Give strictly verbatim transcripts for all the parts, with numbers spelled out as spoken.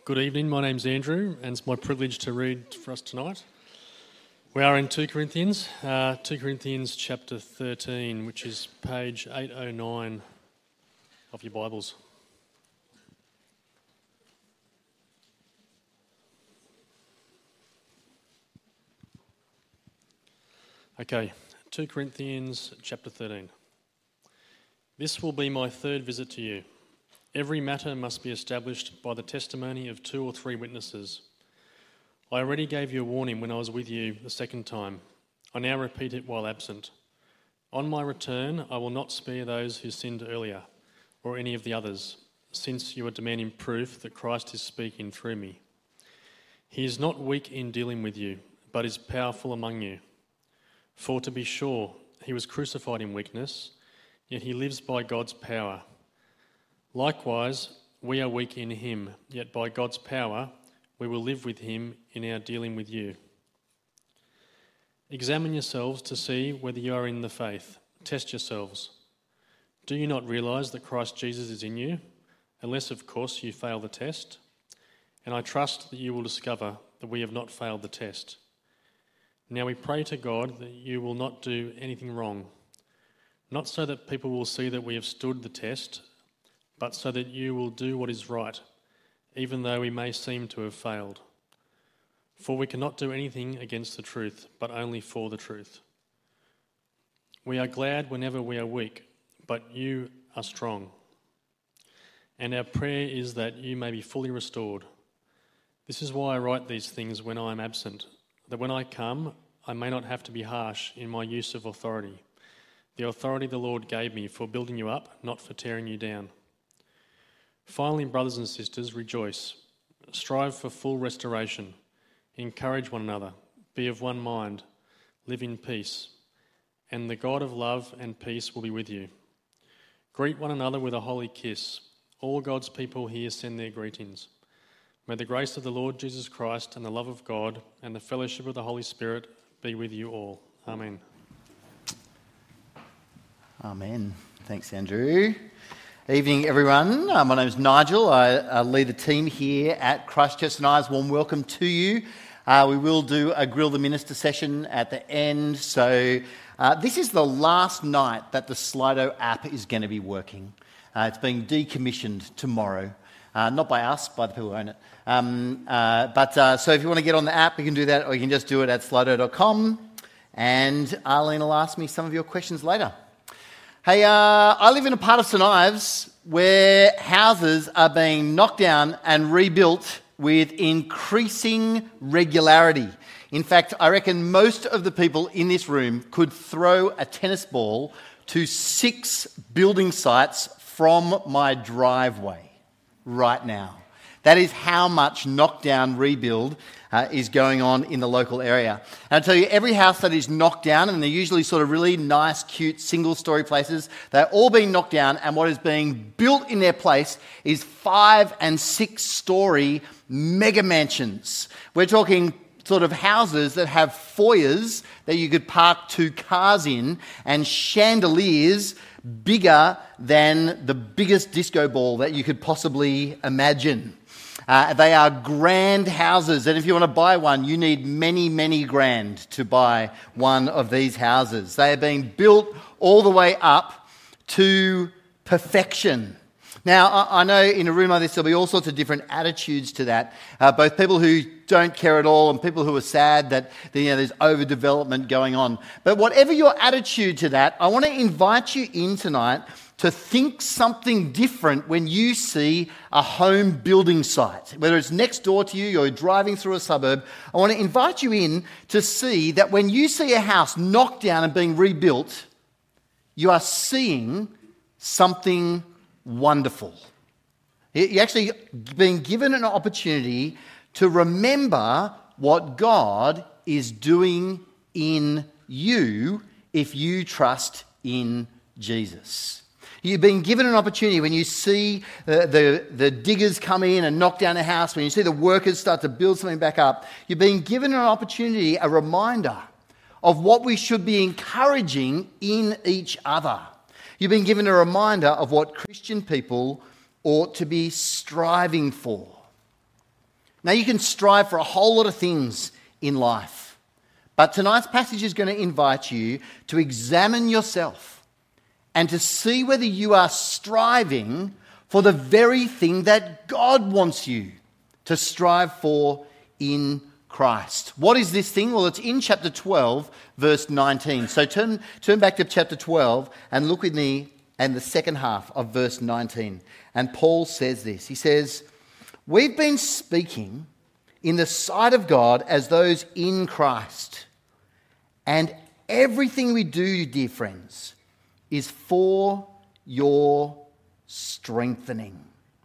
Good evening, my name's Andrew and it's my privilege to read for us tonight. We are in two Corinthians, uh, two Corinthians chapter thirteen, which is page eight oh nine of your Bibles. Okay, two Corinthians chapter thirteen. This will be my third visit to you. Every matter must be established by the testimony of two or three witnesses. I already gave you a warning when I was with you the second time. I now repeat it while absent. On my return, I will not spare those who sinned earlier, or any of the others, since you are demanding proof that Christ is speaking through me. He is not weak in dealing with you, but is powerful among you. For to be sure, he was crucified in weakness, yet he lives by God's power. Likewise, we are weak in him, yet by God's power we will live with him in our dealing with you. Examine yourselves to see whether you are in the faith. Test yourselves. Do you not realise that Christ Jesus is in you, unless of course you fail the test? And I trust that you will discover that we have not failed the test. Now we pray to God that you will not do anything wrong, not so that people will see that we have stood the test, but so that you will do what is right, even though we may seem to have failed. For we cannot do anything against the truth, but only for the truth. We are glad whenever we are weak, but you are strong. And our prayer is that you may be fully restored. This is why I write these things when I am absent, that when I come, I may not have to be harsh in my use of authority, the authority the Lord gave me for building you up, not for tearing you down. Finally, brothers and sisters, rejoice. Strive for full restoration. Encourage one another. Be of one mind. Live in peace. And the God of love and peace will be with you. Greet one another with a holy kiss. All God's people here send their greetings. May the grace of the Lord Jesus Christ and the love of God and the fellowship of the Holy Spirit be with you all. Amen. Amen. Thanks, Andrew. Evening, everyone. Uh, my name is Nigel. I uh, lead the team here at Christchurch and I's. Warm welcome to you. Uh, we will do a Grill the Minister session at the end. So uh, this is the last night that the Slido app is going to be working. Uh, it's being decommissioned tomorrow. Uh, not by us, by the people who own it. Um, uh, but uh, so if you want to get on the app, you can do that, or you can just do it at slido dot com. And Arlene will ask me some of your questions later. Hey, uh, I live in a part of St Ives where houses are being knocked down and rebuilt with increasing regularity. In fact, I reckon most of the people in this room could throw a tennis ball to six building sites from my driveway right now. That is how much knockdown rebuild uh, is going on in the local area. And I tell you, every house that is knocked down, and they're usually sort of really nice, cute, single-story places, they're all being knocked down, and what is being built in their place is five- and six-story mega mansions. We're talking sort of houses that have foyers that you could park two cars in, and chandeliers bigger than the biggest disco ball that you could possibly imagine. Uh, they are grand houses, and if you want to buy one, you need many, many grand to buy one of these houses. They are being built all the way up to perfection. Now, I, I know in a room like this, there'll be all sorts of different attitudes to that, uh, both people who don't care at all and people who are sad that you know, there's overdevelopment going on. But whatever your attitude to that, I want to invite you in tonight to think something different when you see a home building site. Whether it's next door to you, you're driving through a suburb, I want to invite you in to see that when you see a house knocked down and being rebuilt, you are seeing something wonderful. You're actually being given an opportunity to remember what God is doing in you if you trust in Jesus. You've been given an opportunity when you see the, the, the diggers come in and knock down a house, when you see the workers start to build something back up, you've been given an opportunity, a reminder of what we should be encouraging in each other. You've been given a reminder of what Christian people ought to be striving for. Now, you can strive for a whole lot of things in life, but tonight's passage is going to invite you to examine yourself and to see whether you are striving for the very thing that God wants you to strive for in Christ. What is this thing? Well, it's in chapter twelve, verse nineteen. So turn, turn back to chapter twelve and look with me and the second half of verse nineteen. And Paul says this. He says, "We've been speaking in the sight of God as those in Christ. And everything we do, dear friends, is for your strengthening."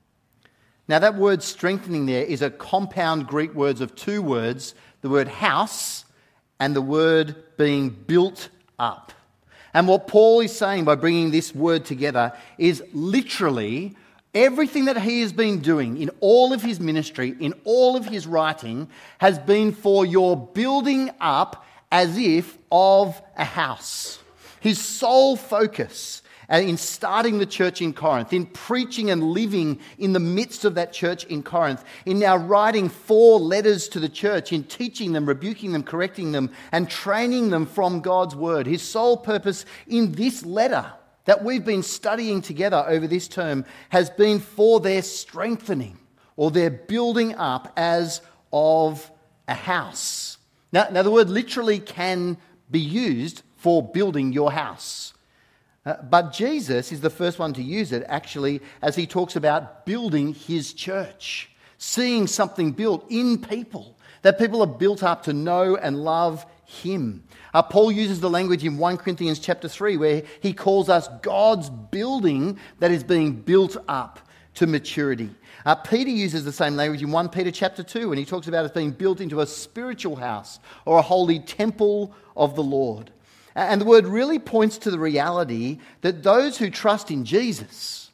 Now, that word strengthening there is a compound Greek word of two words, the word house and the word being built up. And what Paul is saying by bringing this word together is literally everything that he has been doing in all of his ministry, in all of his writing, has been for your building up as if of a house. His sole focus in starting the church in Corinth, in preaching and living in the midst of that church in Corinth, in now writing four letters to the church, in teaching them, rebuking them, correcting them, and training them from God's word. His sole purpose in this letter that we've been studying together over this term has been for their strengthening or their building up as of a house. Now, now the word literally can be used for building your house. Uh, but Jesus is the first one to use it, actually, as he talks about building his church, seeing something built in people, that people are built up to know and love him. Uh, Paul uses the language in First Corinthians chapter three, where he calls us God's building that is being built up to maturity. Uh, Peter uses the same language in First Peter chapter two, when he talks about it being built into a spiritual house or a holy temple of the Lord. And the word really points to the reality that those who trust in Jesus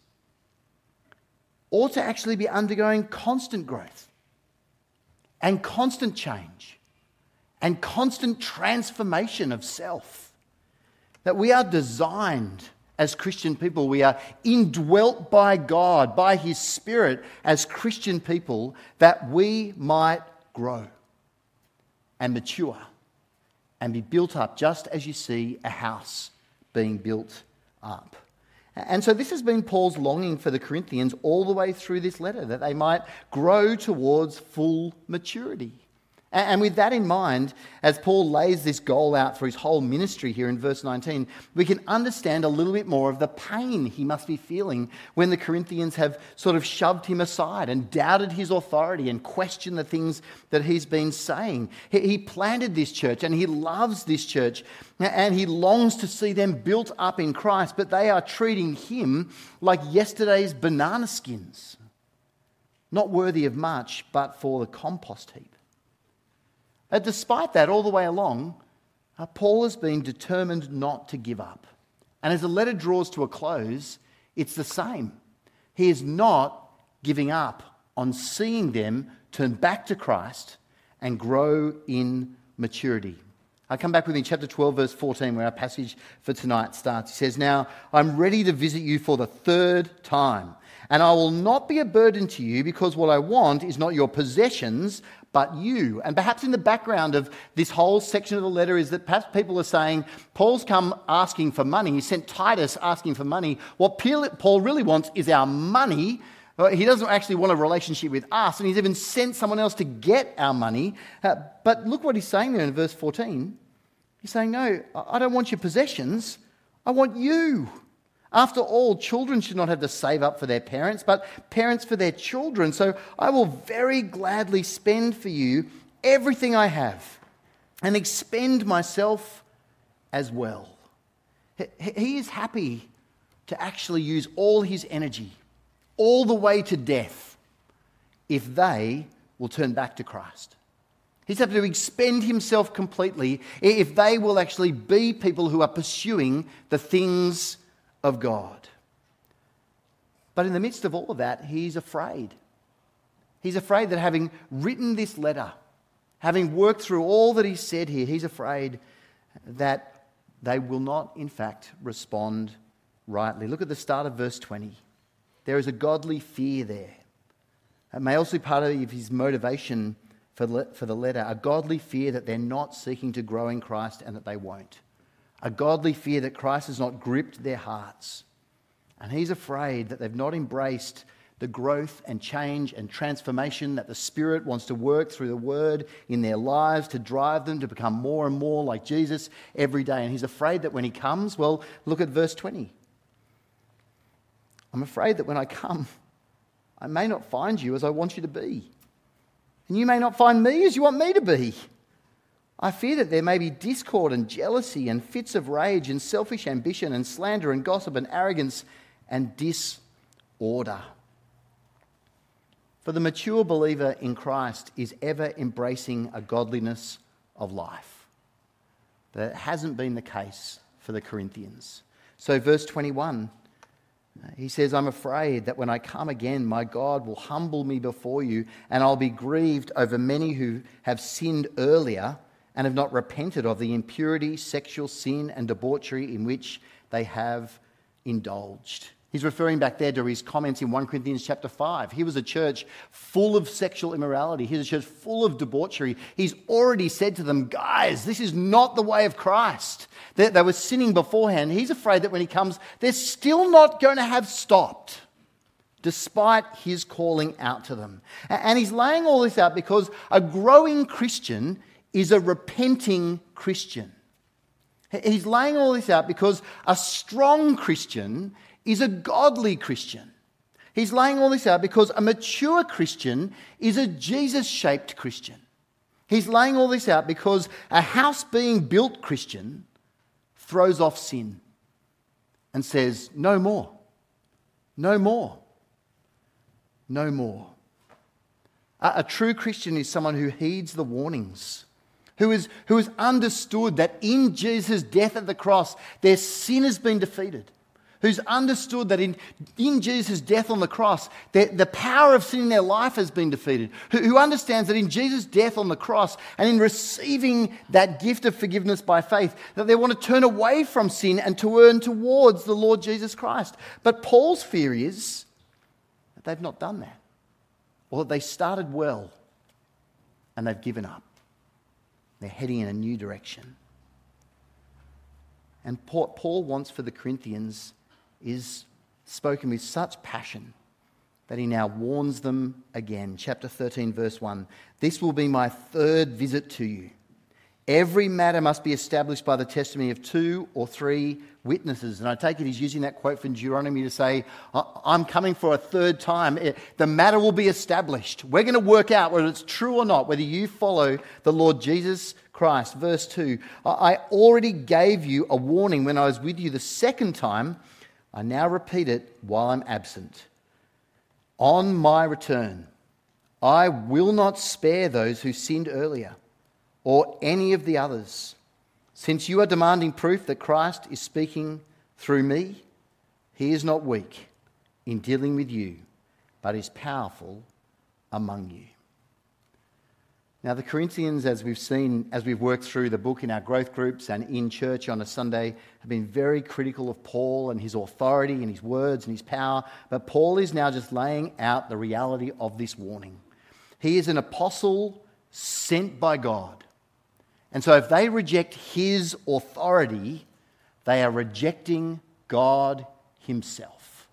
ought to actually be undergoing constant growth and constant change and constant transformation of self. That we are designed as Christian people, we are indwelt by God, by his Spirit as Christian people, that we might grow and mature and be built up, just as you see a house being built up. And so this has been Paul's longing for the Corinthians all the way through this letter, that they might grow towards full maturity. And with that in mind, as Paul lays this goal out for his whole ministry here in verse nineteen, we can understand a little bit more of the pain he must be feeling when the Corinthians have sort of shoved him aside and doubted his authority and questioned the things that he's been saying. He planted this church and he loves this church and he longs to see them built up in Christ, but they are treating him like yesterday's banana skins, not worthy of much but for the compost heap. Uh, despite that, all the way along, uh, Paul has been determined not to give up. And as the letter draws to a close, it's the same. He is not giving up on seeing them turn back to Christ and grow in maturity. I come back with me in chapter twelve, verse fourteen, where our passage for tonight starts. He says, "Now I'm ready to visit you for the third time, and I will not be a burden to you, because what I want is not your possessions, but you." And perhaps in the background of this whole section of the letter is that perhaps people are saying, Paul's come asking for money. He sent Titus asking for money. What Paul really wants is our money. He doesn't actually want a relationship with us, and he's even sent someone else to get our money. Uh, but look what he's saying there in verse fourteen. He's saying, no, I don't want your possessions. I want you. After all, children should not have to save up for their parents, but parents for their children. So I will very gladly spend for you everything I have and expend myself as well. He is happy to actually use all his energy, all the way to death, if they will turn back to Christ. He's happy to expend himself completely if they will actually be people who are pursuing the things of God. But in the midst of all of that, he's afraid. He's afraid that having written this letter, having worked through all that he said here, he's afraid that they will not, in fact, respond rightly. Look at the start of verse twenty. There is a godly fear there. It may also be part of his motivation for, le- for the letter, a godly fear that they're not seeking to grow in Christ and that they won't. A godly fear that Christ has not gripped their hearts. And he's afraid that they've not embraced the growth and change and transformation that the Spirit wants to work through the Word in their lives to drive them to become more and more like Jesus every day. And he's afraid that when he comes, well, look at verse twenty. I'm afraid that when I come, I may not find you as I want you to be. And you may not find me as you want me to be. I fear that there may be discord and jealousy and fits of rage and selfish ambition and slander and gossip and arrogance and disorder. For the mature believer in Christ is ever embracing a godliness of life. That hasn't been the case for the Corinthians. So verse twenty-one, he says, I'm afraid that when I come again, my God will humble me before you, and I'll be grieved over many who have sinned earlier and have not repented of the impurity, sexual sin and debauchery in which they have indulged. He's referring back there to his comments in First Corinthians chapter five. He was a church full of sexual immorality. He's a church full of debauchery. He's already said to them, guys, this is not the way of Christ. They, they were sinning beforehand. He's afraid that when he comes, they're still not going to have stopped, despite his calling out to them. And he's laying all this out because a growing Christian is a repenting Christian. He's laying all this out because a strong Christian is a godly Christian. He's laying all this out because a mature Christian is a Jesus-shaped Christian. He's laying all this out because a house being built Christian throws off sin and says, no more, no more, no more. A, a true Christian is someone who heeds the warnings, who is who has understood that in Jesus' death at the cross, their sin has been defeated. Who's understood that in, in Jesus' death on the cross, the, the power of sin in their life has been defeated. Who, who understands that in Jesus' death on the cross and in receiving that gift of forgiveness by faith, that they want to turn away from sin and to turn towards the Lord Jesus Christ. But Paul's fear is that they've not done that. Or that they started well and they've given up. They're heading in a new direction. And Paul wants for the Corinthians is spoken with such passion that he now warns them again. Chapter thirteen, verse one. This will be my third visit to you. Every matter must be established by the testimony of two or three witnesses. And I take it he's using that quote from Deuteronomy to say, I'm coming for a third time. The matter will be established. We're going to work out whether it's true or not, whether you follow the Lord Jesus Christ. Verse two, I already gave you a warning when I was with you the second time. I now repeat it while I'm absent. On my return, I will not spare those who sinned earlier or any of the others. Since you are demanding proof that Christ is speaking through me, he is not weak in dealing with you, but is powerful among you. Now, the Corinthians, as we've seen, as we've worked through the book in our growth groups and in church on a Sunday, have been very critical of Paul and his authority and his words and his power. But Paul is now just laying out the reality of this warning. He is an apostle sent by God. And so if they reject his authority, they are rejecting God himself.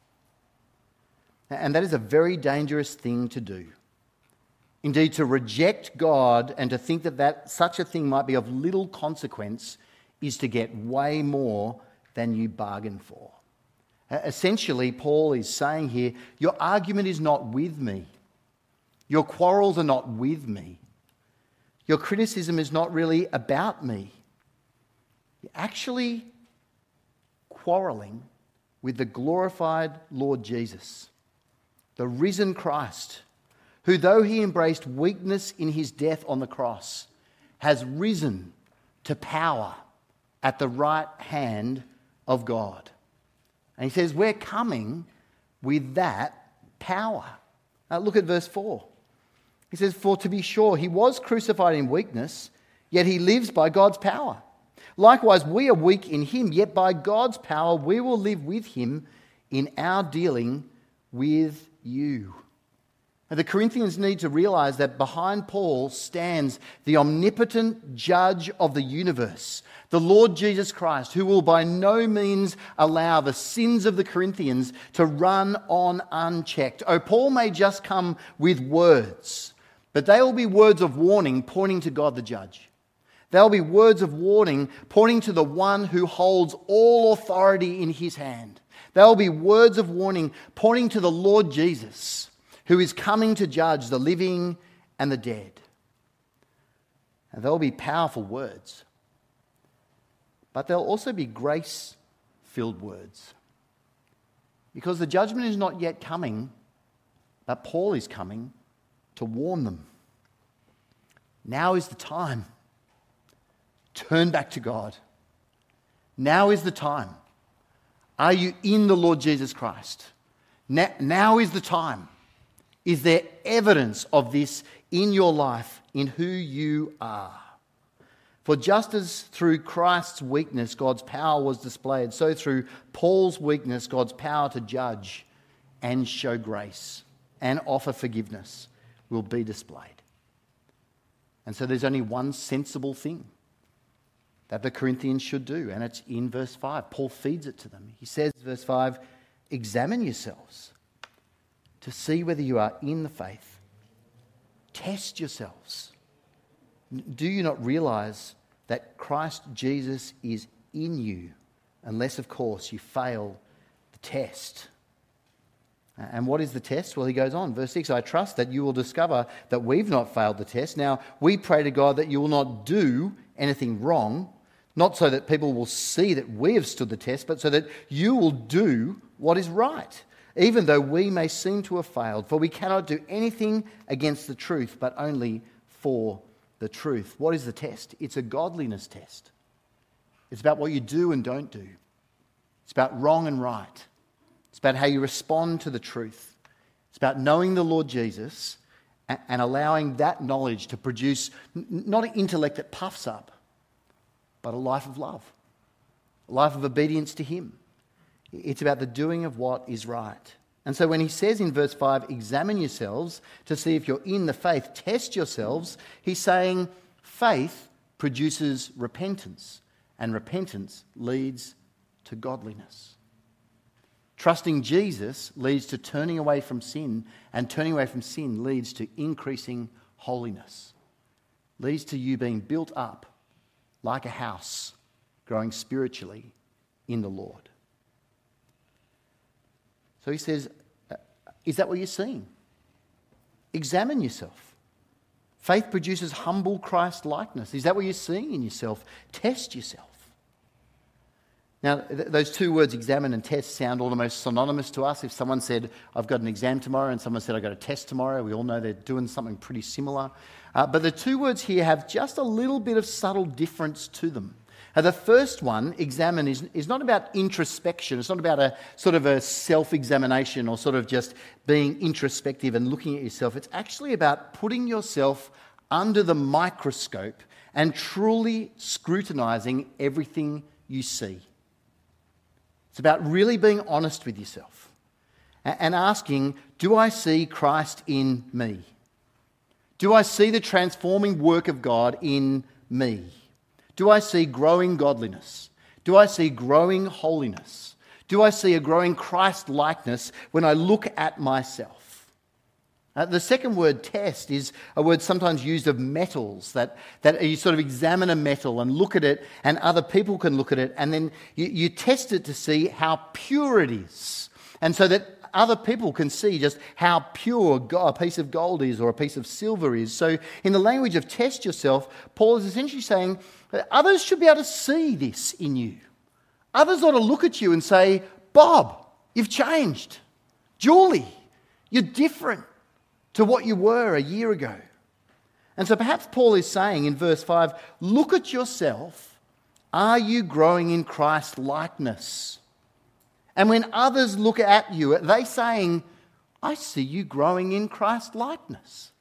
And that is a very dangerous thing to do. Indeed, to reject God and to think that, that such a thing might be of little consequence is to get way more than you bargained for. Essentially, Paul is saying here, your argument is not with me. Your quarrels are not with me. Your criticism is not really about me. You're actually quarrelling with the glorified Lord Jesus, the risen Christ, who, though he embraced weakness in his death on the cross, has risen to power at the right hand of God. And he says, we're coming with that power. Now look at verse four. He says, for to be sure, he was crucified in weakness, yet he lives by God's power. Likewise, we are weak in him, yet by God's power we will live with him in our dealing with you. And the Corinthians need to realize that behind Paul stands the omnipotent judge of the universe, the Lord Jesus Christ, who will by no means allow the sins of the Corinthians to run on unchecked. Oh, Paul may just come with words, but they will be words of warning pointing to God the judge. They'll be words of warning pointing to the one who holds all authority in his hand. They'll be words of warning pointing to the Lord Jesus, who is coming to judge the living and the dead. And they'll be powerful words. But they'll also be grace-filled words. Because the judgment is not yet coming, but Paul is coming to warn them. Now is the time. Turn back to God. Now is the time. Are you in the Lord Jesus Christ? Now, now is the time. Is there evidence of this in your life, in who you are? For just as through Christ's weakness God's power was displayed, so through Paul's weakness God's power to judge and show grace and offer forgiveness will be displayed. And so there's only one sensible thing that the Corinthians should do, and it's in verse five. Paul feeds it to them. He says, verse five, examine yourselves to see whether you are in the faith. Test yourselves. Do you not realize that Christ Jesus is in you, unless, of course, you fail the test? And what is the test? Well, he goes on, verse six, I trust that you will discover that we've not failed the test. Now, we pray to God that you will not do anything wrong, not so that people will see that we have stood the test, but so that you will do what is right, even though we may seem to have failed. For we cannot do anything against the truth, but only for the truth. What is the test? It's a godliness test. It's about what you do and don't do. It's about wrong and right. It's about how you respond to the truth. It's about knowing the Lord Jesus and allowing that knowledge to produce not an intellect that puffs up, but a life of love, a life of obedience to Him. It's about the doing of what is right. And so when he says in verse five, examine yourselves to see if you're in the faith, test yourselves, he's saying faith produces repentance, and repentance leads to godliness. Trusting Jesus leads to turning away from sin, and turning away from sin leads to increasing holiness. Leads to you being built up like a house, growing spiritually in the Lord. So he says, is that what you're seeing? Examine yourself. Faith produces humble Christ-likeness. Is that what you're seeing in yourself? Test yourself. Now, th- those two words, examine and test, sound almost synonymous to us. If someone said, I've got an exam tomorrow, and someone said, I've got a test tomorrow, we all know they're doing something pretty similar. Uh, but the two words here have just a little bit of subtle difference to them. Now, the first one, examine, is, is not about introspection. It's not about a sort of a self-examination or sort of just being introspective and looking at yourself. It's actually about putting yourself under the microscope and truly scrutinising everything you see. It's about really being honest with yourself and asking, do I see Christ in me? Do I see the transforming work of God in me? Do I see growing godliness? Do I see growing holiness? Do I see a growing Christ-likeness when I look at myself? Uh, the second word, test, is a word sometimes used of metals, that, that you sort of examine a metal and look at it, and other people can look at it, and then you, you test it to see how pure it is. And so that other people can see just how pure a piece of gold is or a piece of silver is. So in the language of test yourself, Paul is essentially saying that others should be able to see this in you. Others ought to look at you and say, Bob, you've changed. Julie, you're different to what you were a year ago. And so perhaps Paul is saying in verse five, look at yourself. Are you growing in Christ likeness? And when others look at you, are they saying, I see you growing in Christ likeness?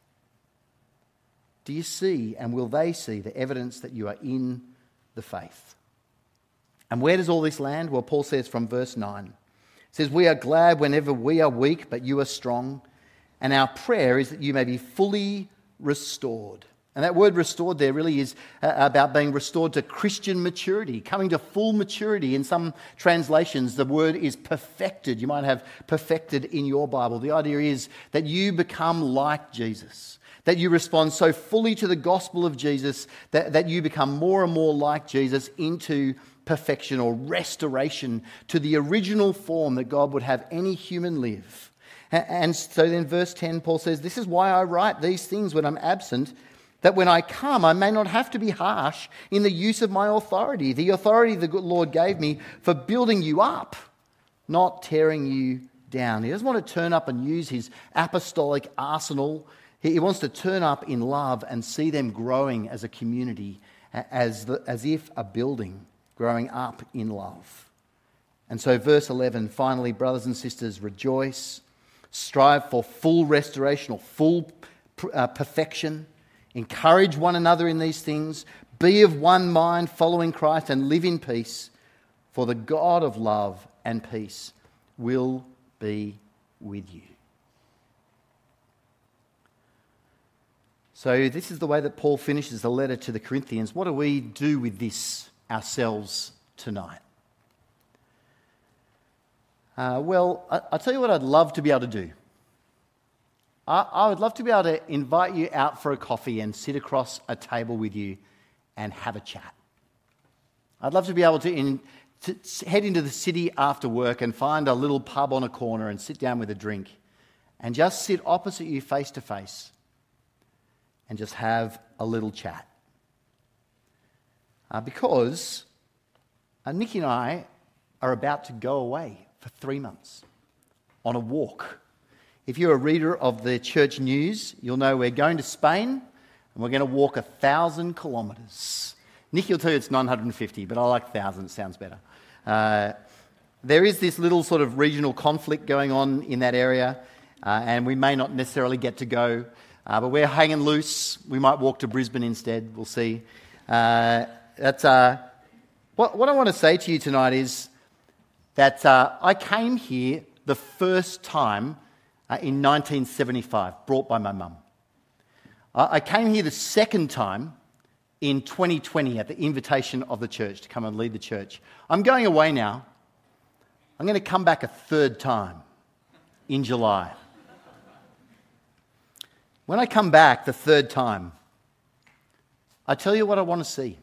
Do you see, and will they see, the evidence that you are in the faith? And where does all this land? Well, Paul says from verse nine, it says, we are glad whenever we are weak, but you are strong. And our prayer is that you may be fully restored. And that word restored there really is uh, about being restored to Christian maturity, coming to full maturity. In some translations, the word is perfected. You might have perfected in your Bible. The idea is that you become like Jesus, that you respond so fully to the gospel of Jesus that, that you become more and more like Jesus into perfection or restoration to the original form that God would have any human live. And so then verse ten, Paul says, "This is why I write these things when I'm absent, that when I come, I may not have to be harsh in the use of my authority, the authority the good Lord gave me for building you up, not tearing you down." He doesn't want to turn up and use his apostolic arsenal. He wants to turn up in love and see them growing as a community, as, the, as if a building growing up in love. And so verse eleven, finally, brothers and sisters, rejoice, strive for full restoration or full uh, perfection. Encourage one another in these things. Be of one mind, following Christ, and live in peace. For the God of love and peace will be with you. So this is the way that Paul finishes the letter to the Corinthians. What do we do with this ourselves tonight? Uh, well, I, I'll tell you what I'd love to be able to do. I would love to be able to invite you out for a coffee and sit across a table with you and have a chat. I'd love to be able to, in, to head into the city after work and find a little pub on a corner and sit down with a drink and just sit opposite you face to face and just have a little chat. Uh, because uh, Nikki and I are about to go away for three months on a walk. If you're a reader of the church news, you'll know we're going to Spain and we're going to walk a thousand kilometres. Nicky will tell you it's nine hundred fifty, but I like thousand, it sounds better. Uh, there is this little sort of regional conflict going on in that area, uh, and we may not necessarily get to go, uh, but we're hanging loose. We might walk to Brisbane instead, we'll see. Uh, that's uh, what, what I want to say to you tonight is that uh, I came here the first time Uh, in nineteen seventy-five, brought by my mum. Uh, I came here the second time in twenty twenty at the invitation of the church to come and lead the church. I'm going away now. I'm going to come back a third time in July. When I come back the third time, I tell you what I want to see.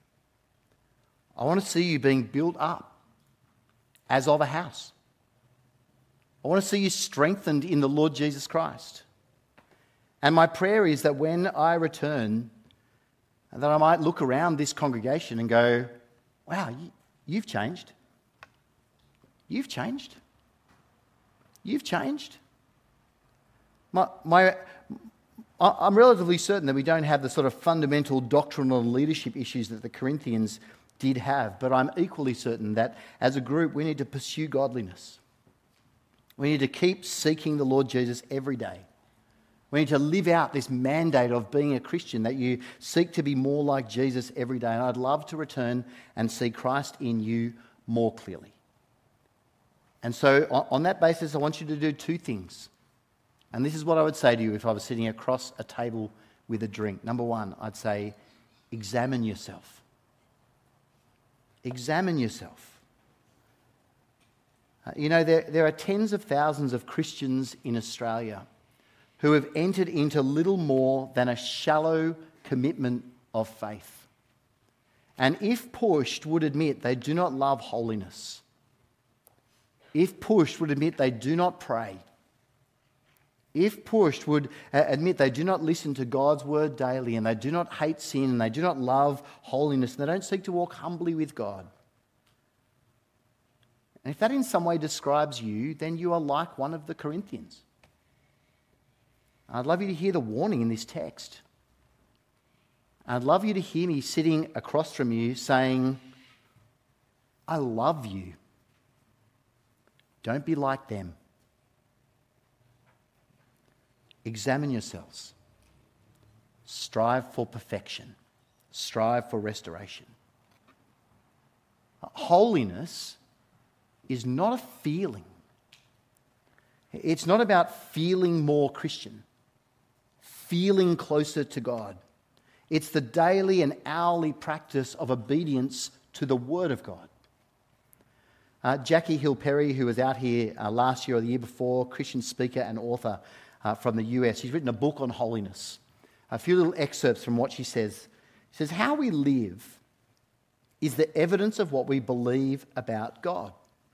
I want to see you being built up as of a house. I want to see you strengthened in the Lord Jesus Christ. And my prayer is that when I return, that I might look around this congregation and go, wow, you've changed. You've changed. You've changed. My, my, I'm relatively certain that we don't have the sort of fundamental doctrinal and leadership issues that the Corinthians did have, but I'm equally certain that as a group we need to pursue godliness. We need to keep seeking the Lord Jesus every day. We need to live out this mandate of being a Christian, that you seek to be more like Jesus every day. And I'd love to return and see Christ in you more clearly. And so on that basis, I want you to do two things. And this is what I would say to you if I was sitting across a table with a drink. Number one, I'd say, examine yourself. Examine yourself. Uh, you know, there, there are tens of thousands of Christians in Australia who have entered into little more than a shallow commitment of faith. And if pushed, would admit they do not love holiness. If pushed, would admit they do not pray. If pushed, would uh, admit they do not listen to God's word daily, and they do not hate sin, and they do not love holiness, and they don't seek to walk humbly with God. And if that in some way describes you, then you are like one of the Corinthians. I'd love you to hear the warning in this text. I'd love you to hear me sitting across from you saying, I love you. Don't be like them. Examine yourselves. Strive for perfection. Strive for restoration. Holiness is not a feeling. It's not about feeling more Christian, feeling closer to God. It's the daily and hourly practice of obedience to the Word of God. Uh, Jackie Hill Perry, who was out here uh, last year or the year before, Christian speaker and author uh, from the U S, she's written a book on holiness. A few little excerpts from what she says. She says, how we live is the evidence of what we believe about God.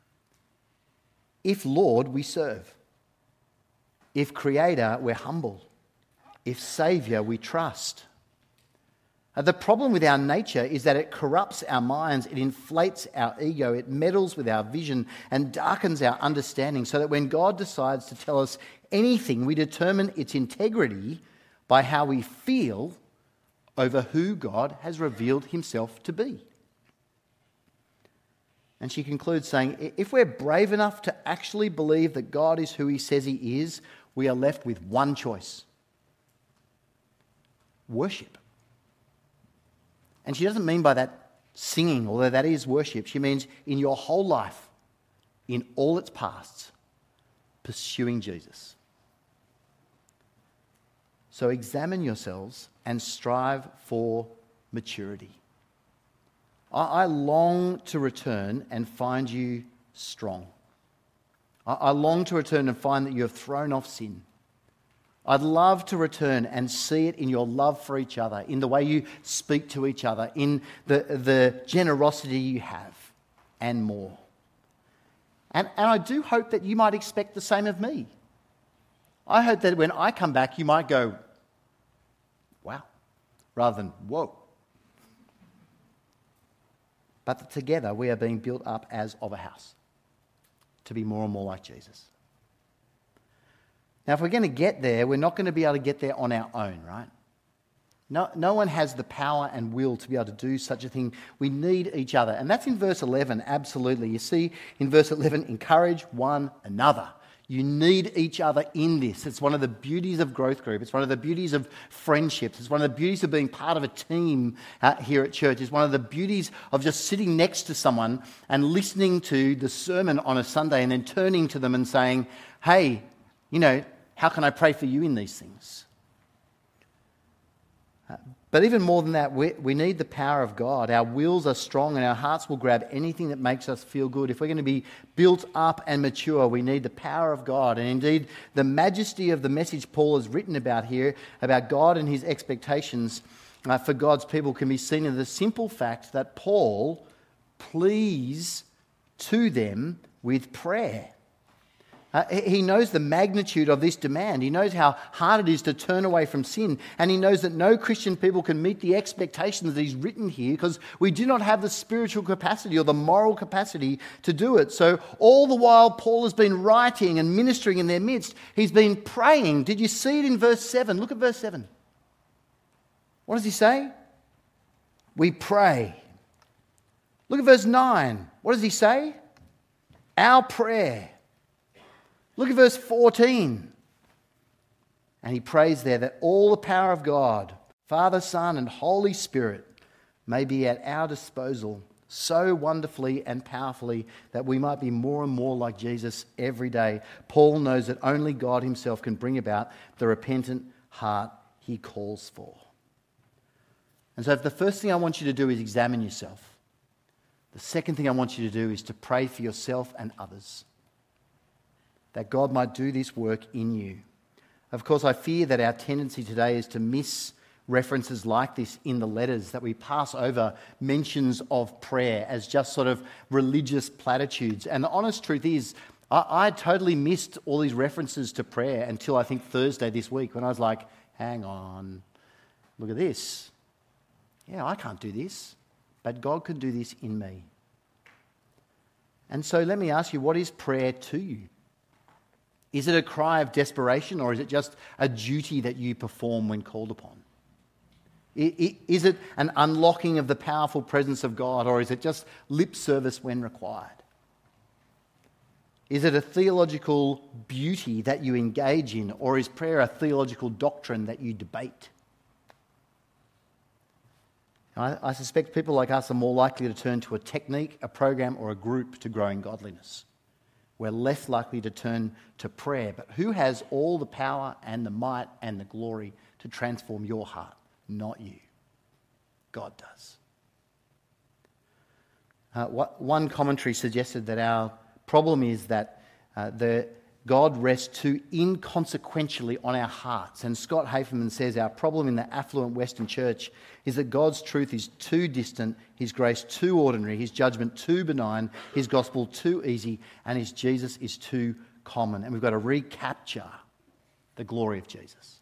If Lord, we serve. If Creator, we're humble. If Saviour, we trust. Uh, the problem with our nature is that it corrupts our minds, it inflates our ego, it meddles with our vision and darkens our understanding, so that when God decides to tell us anything, we determine its integrity by how we feel over who God has revealed himself to be. And she concludes saying, if we're brave enough to actually believe that God is who he says he is, we are left with one choice: worship. And she doesn't mean by that singing, although that is worship. She means in your whole life, in all its pasts, pursuing Jesus. So examine yourselves and strive for maturity. I, I long to return and find you strong. I, I long to return and find that you have thrown off sin. I'd love to return and see it in your love for each other, in the way you speak to each other, in the, the generosity you have, and more. And, and I do hope that you might expect the same of me. I hope that when I come back, you might go, wow, rather than whoa. But that together we are being built up as of a house to be more and more like Jesus. Now, if we're going to get there, we're not going to be able to get there on our own, right? No, no one has the power and will to be able to do such a thing. We need each other. And that's in verse eleven, absolutely. You see, in verse eleven, encourage one another. You need each other in this. It's one of the beauties of Growth Group. It's one of the beauties of friendships. It's one of the beauties of being part of a team uh, here at church. It's one of the beauties of just sitting next to someone and listening to the sermon on a Sunday and then turning to them and saying, hey, you know, how can I pray for you in these things? Uh, but even more than that, we, we need the power of God. Our wills are strong and our hearts will grab anything that makes us feel good. If we're going to be built up and mature, we need the power of God. And indeed, the majesty of the message Paul has written about here, about God and his expectations uh, for God's people, can be seen in the simple fact that Paul pleads to them with prayer. Uh, he knows the magnitude of this demand. He knows how hard it is to turn away from sin. And he knows that no Christian people can meet the expectations that he's written here because we do not have the spiritual capacity or the moral capacity to do it. So all the while Paul has been writing and ministering in their midst, he's been praying. Did you see it in verse seven? Look at verse seven. What does he say? We pray. Look at verse nine. What does he say? Our prayer. Look at verse fourteen. And he prays there that all the power of God, Father, Son, and Holy Spirit may be at our disposal so wonderfully and powerfully that we might be more and more like Jesus every day. Paul knows that only God himself can bring about the repentant heart he calls for. And so if the first thing I want you to do is examine yourself, the second thing I want you to do is to pray for yourself and others, that God might do this work in you. Of course, I fear that our tendency today is to miss references like this in the letters, that we pass over mentions of prayer as just sort of religious platitudes. And the honest truth is, I, I totally missed all these references to prayer until I think Thursday this week, when I was like, hang on, look at this. Yeah, I can't do this, but God can do this in me. And so let me ask you, what is prayer to you? Is it a cry of desperation, or is it just a duty that you perform when called upon? Is it an unlocking of the powerful presence of God, or is it just lip service when required? Is it a theological beauty that you engage in, or is prayer a theological doctrine that you debate? I, I suspect people like us are more likely to turn to a technique, a program, or a group to grow in godliness. we're less likely to turn to prayer. But who has all the power and the might and the glory to transform your heart? Not you. God does. Uh, what, one commentary suggested that our problem is that uh, the God rests too inconsequentially on our hearts. And Scott Haferman says our problem in the affluent Western church is that God's truth is too distant, his grace too ordinary, his judgment too benign, his gospel too easy, and his Jesus is too common. And we've got to recapture the glory of Jesus.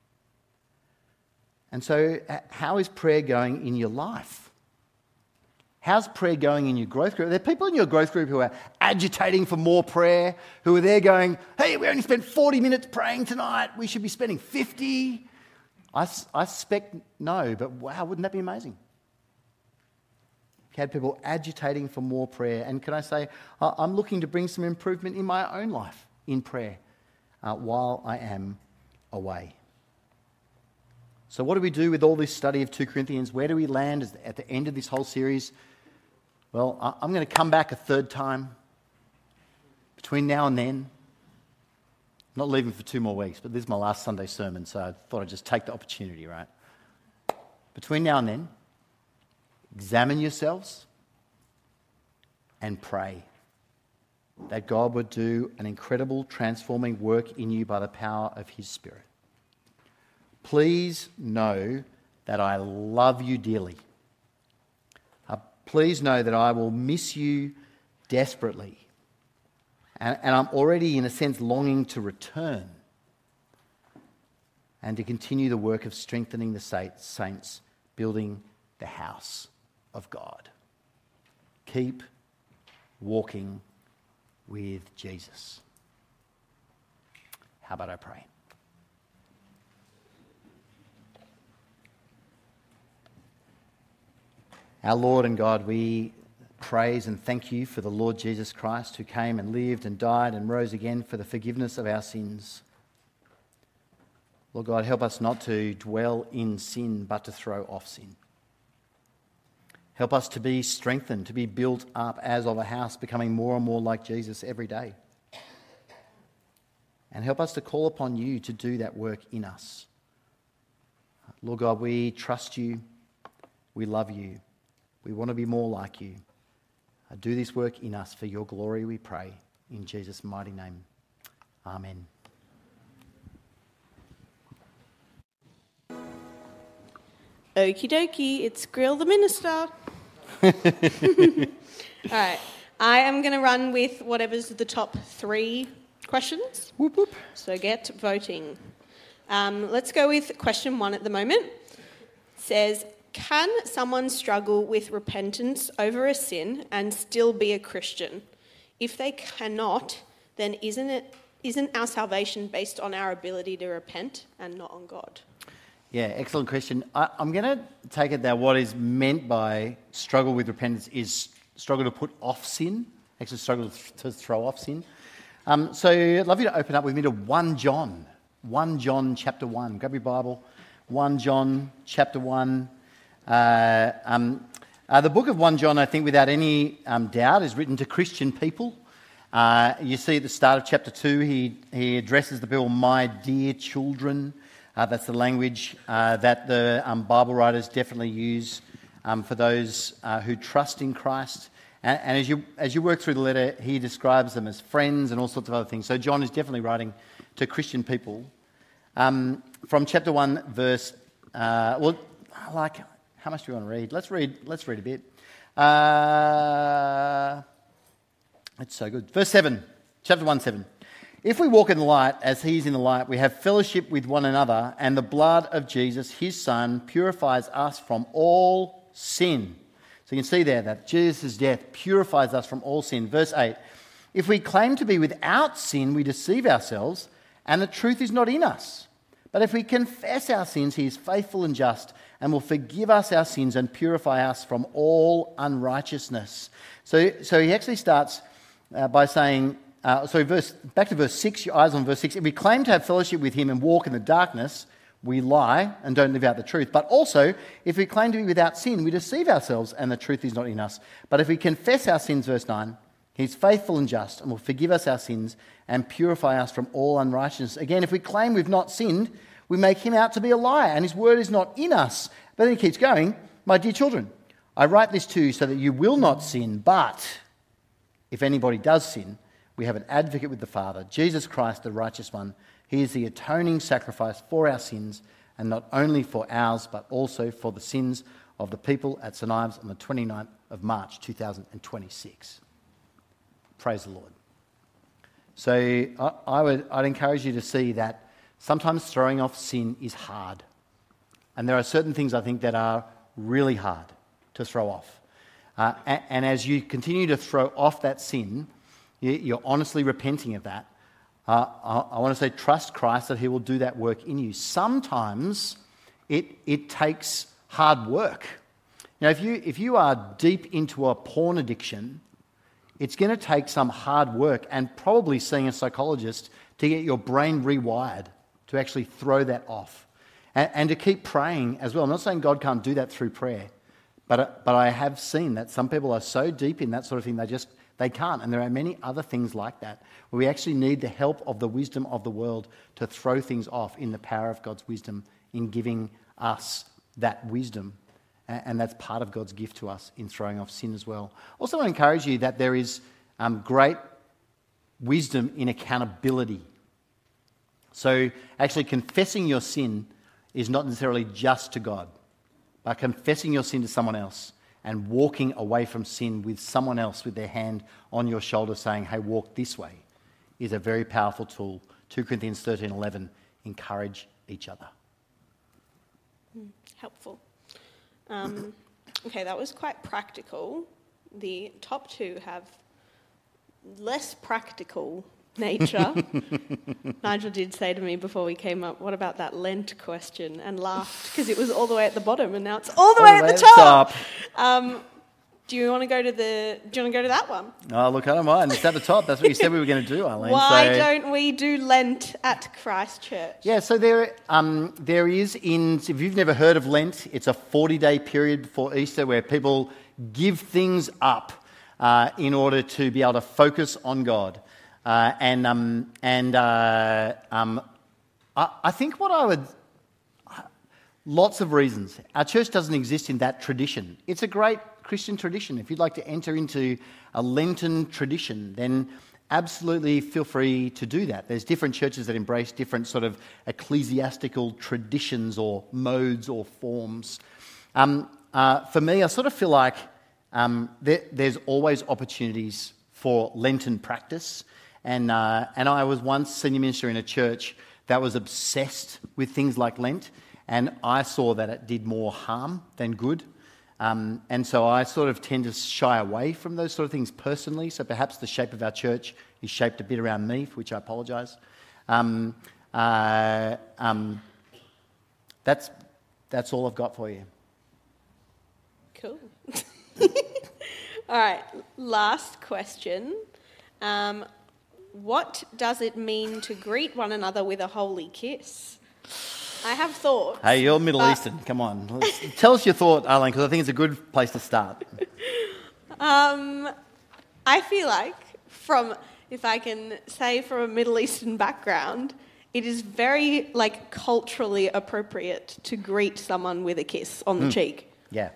And so how is prayer going in your life? How's prayer going in your growth group? Are there people in your growth group who are agitating for more prayer, who are there going, hey, we only spent forty minutes praying tonight, we should be spending fifty? I, I suspect no, but wow, wouldn't that be amazing? We had people agitating for more prayer. And can I say, I'm looking to bring some improvement in my own life in prayer uh, while I am away. So what do we do with all this study of two Corinthians? Where do we land at the end of this whole series? Well, I'm going to come back a third time between now and then. I'm not leaving for two more weeks, but this is my last Sunday sermon, so I thought I'd just take the opportunity, right? Between now and then, examine yourselves and pray that God would do an incredible transforming work in you by the power of his Spirit. Please know that I love you dearly. Uh, please know that I will miss you desperately. And, and I'm already, in a sense, longing to return and to continue the work of strengthening the saints, building the house of God. Keep walking with Jesus. How about I pray? Our Lord and God, we praise and thank you for the Lord Jesus Christ, who came and lived and died and rose again for the forgiveness of our sins. Lord God, help us not to dwell in sin, but to throw off sin. Help us to be strengthened, to be built up as of a house, becoming more and more like Jesus every day. And help us to call upon you to do that work in us. Lord God, we trust you. We love you. We want to be more like you. Do this work in us for your glory, we pray. In Jesus' mighty name. Amen. Okie dokie, it's Grill the Minister. All right, I am going to run with whatever's the top three questions. Whoop, whoop. So get voting. Um, let's go with question one at the moment. It says, can someone struggle with repentance over a sin and still be a Christian? If they cannot, then isn't it isn't our salvation based on our ability to repent and not on God? Yeah, excellent question. I, I'm going to take it that what is meant by struggle with repentance is struggle to put off sin, actually struggle to throw off sin. Um, so I'd love you to open up with me to First John, First John chapter one. Grab your Bible, First John chapter one. Uh, um, uh, the book of First John, I think without any um, doubt, is written to Christian people. Uh, you see at the start of chapter two, he, he addresses the people, my dear children. Uh, that's the language uh, that the um, Bible writers definitely use um, for those uh, who trust in Christ. And, and as you as you work through the letter, he describes them as friends and all sorts of other things. So John is definitely writing to Christian people. Um, from chapter one, verse... Uh, well, I like... How much do you want to read? Let's read Let's read a bit. Uh, it's so good. Verse seven, chapter one, seven. If we walk in the light as he is in the light, we have fellowship with one another, and the blood of Jesus, his Son, purifies us from all sin. So you can see there that Jesus' death purifies us from all sin. Verse eight. If we claim to be without sin, we deceive ourselves, and the truth is not in us. But if we confess our sins, he is faithful and just and will forgive us our sins and purify us from all unrighteousness. So, so he actually starts uh, by saying, uh, so verse, back to verse six, your eyes on verse six. If we claim to have fellowship with him and walk in the darkness, we lie and don't live out the truth. But also, if we claim to be without sin, we deceive ourselves and the truth is not in us. But if we confess our sins, verse nine, He's faithful and just and will forgive us our sins and purify us from all unrighteousness. Again, if we claim we've not sinned, we make him out to be a liar, and his word is not in us. But then he keeps going, my dear children, I write this to you so that you will not sin, but if anybody does sin, we have an advocate with the Father, Jesus Christ, the righteous one. He is the atoning sacrifice for our sins, and not only for ours, but also for the sins of the people at St Ives on the twenty-ninth of March two thousand twenty-six. Praise the Lord. So I, I would, I'd encourage you to see that sometimes throwing off sin is hard. And there are certain things I think that are really hard to throw off. Uh, and, and as you continue to throw off that sin, you, you're honestly repenting of that. Uh, I, I want to say trust Christ that he will do that work in you. Sometimes it, it takes hard work. You know, if you, if you are deep into a porn addiction, it's going to take some hard work and probably seeing a psychologist to get your brain rewired to actually throw that off. And, and to keep praying as well. I'm not saying God can't do that through prayer, but, but I have seen that some people are so deep in that sort of thing, they just, they can't. And there are many other things like that, where we actually need the help of the wisdom of the world to throw things off in the power of God's wisdom in giving us that wisdom. And that's part of God's gift to us in throwing off sin as well. Also, I want to encourage you that there is um, great wisdom in accountability. So actually confessing your sin is not necessarily just to God, but confessing your sin to someone else and walking away from sin with someone else with their hand on your shoulder saying, hey, walk this way, is a very powerful tool. Second Corinthians thirteen eleven, encourage each other. Mm, helpful. Um, okay, that was quite practical. The top two have less practical nature. Nigel did say to me before we came up, what about that Lent question? And laughed because it was all the way at the bottom and now it's all the all way at the, the top. top. Um, do you want to go to the? Do you want to go to that one? Oh, look, I don't mind. It's at the top. That's what you said we were going to do, Arlene. Why so, don't we do Lent at Christ Church? Yeah, so there, um, there is in. If you've never heard of Lent, it's a forty-day period before Easter where people give things up uh, in order to be able to focus on God, uh, and um, and uh, um, I, I think what I would. Lots of reasons. Our church doesn't exist in that tradition. It's a great Christian tradition. If you'd like to enter into a Lenten tradition, then absolutely feel free to do that. There's different churches that embrace different sort of ecclesiastical traditions or modes or forms. Um, uh, for me, I sort of feel like um, there, there's always opportunities for Lenten practice. And, uh, and I was once senior minister in a church that was obsessed with things like Lent. And I saw that it did more harm than good. Um, and so I sort of tend to shy away from those sort of things personally. So perhaps the shape of our church is shaped a bit around me, for which I apologise. Um, uh, um, that's, that's all I've got for you. Cool. All right, last question. Um, what does it mean to greet one another with a holy kiss? I have thoughts. Hey, you're Middle but... Eastern. Come on. Let's, tell us your thought, Arlene, because I think it's a good place to start. Um, I feel like, from, if I can say from a Middle Eastern background, it is very, like, culturally appropriate to greet someone with a kiss on the mm. cheek. Yeah.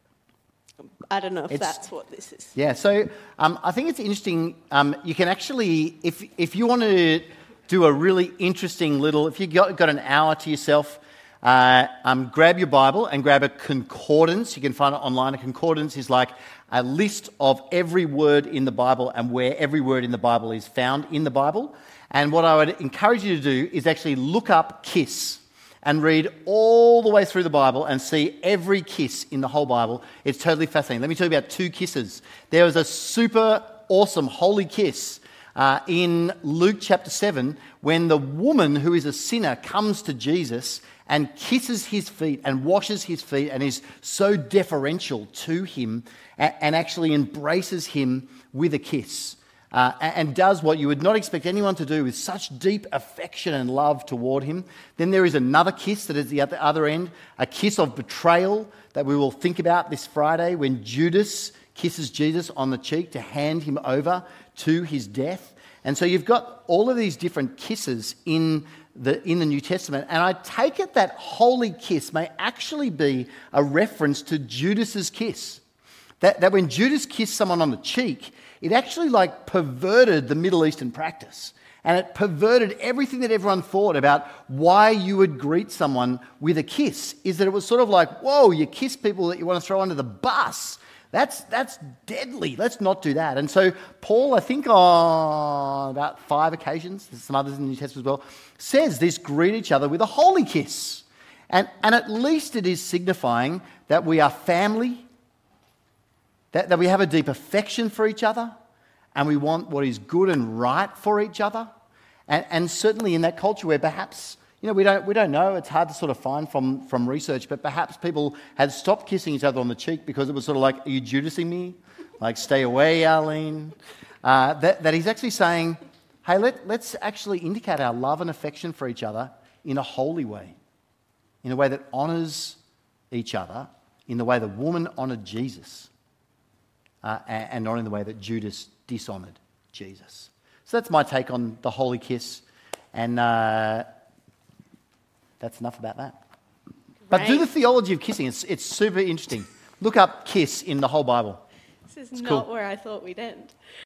I don't know if it's, that's what this is. Yeah, so um, I think it's interesting. Um, you can actually, if if you want to... do a really interesting little, if you've got, got an hour to yourself, uh, um, grab your Bible and grab a concordance. You can find it online. A concordance is like a list of every word in the Bible and where every word in the Bible is found in the Bible. And what I would encourage you to do is actually look up kiss and read all the way through the Bible and see every kiss in the whole Bible. It's totally fascinating. Let me tell you about two kisses. There was a super awesome holy kiss Uh, in Luke chapter seven, when the woman who is a sinner comes to Jesus and kisses his feet and washes his feet and is so deferential to him and, and actually embraces him with a kiss uh, and does what you would not expect anyone to do with such deep affection and love toward him. Then there is another kiss that is at the other end, a kiss of betrayal that we will think about this Friday when Judas kisses Jesus on the cheek to hand him over to his death. And so you've got all of these different kisses in the, in the New Testament. And I take it that holy kiss may actually be a reference to Judas's kiss. That, that when Judas kissed someone on the cheek, it actually like perverted the Middle Eastern practice. And it perverted everything that everyone thought about why you would greet someone with a kiss. Is that it was sort of like, whoa, you kiss people that you want to throw under the bus. That's, that's deadly. Let's not do that. And so Paul, I think on about five occasions, there's some others in the New Testament as well, says this: greet each other with a holy kiss. And, and at least it is signifying that we are family, that, that we have a deep affection for each other, and we want what is good and right for each other. And, and certainly in that culture where perhaps, you know, we don't we don't know, it's hard to sort of find from, from research, but perhaps people had stopped kissing each other on the cheek because it was sort of like, are you Judasing me? Like, stay away, Arlene. Uh, that, that he's actually saying, hey, let, let's actually indicate our love and affection for each other in a holy way, in a way that honours each other, in the way the woman honoured Jesus, uh, and, and not in the way that Judas dishonoured Jesus. So that's my take on the holy kiss, and uh, that's enough about that. But Right. do the theology of kissing. It's, it's super interesting. Look up kiss in the whole Bible. This is It's not cool. where I thought we'd end.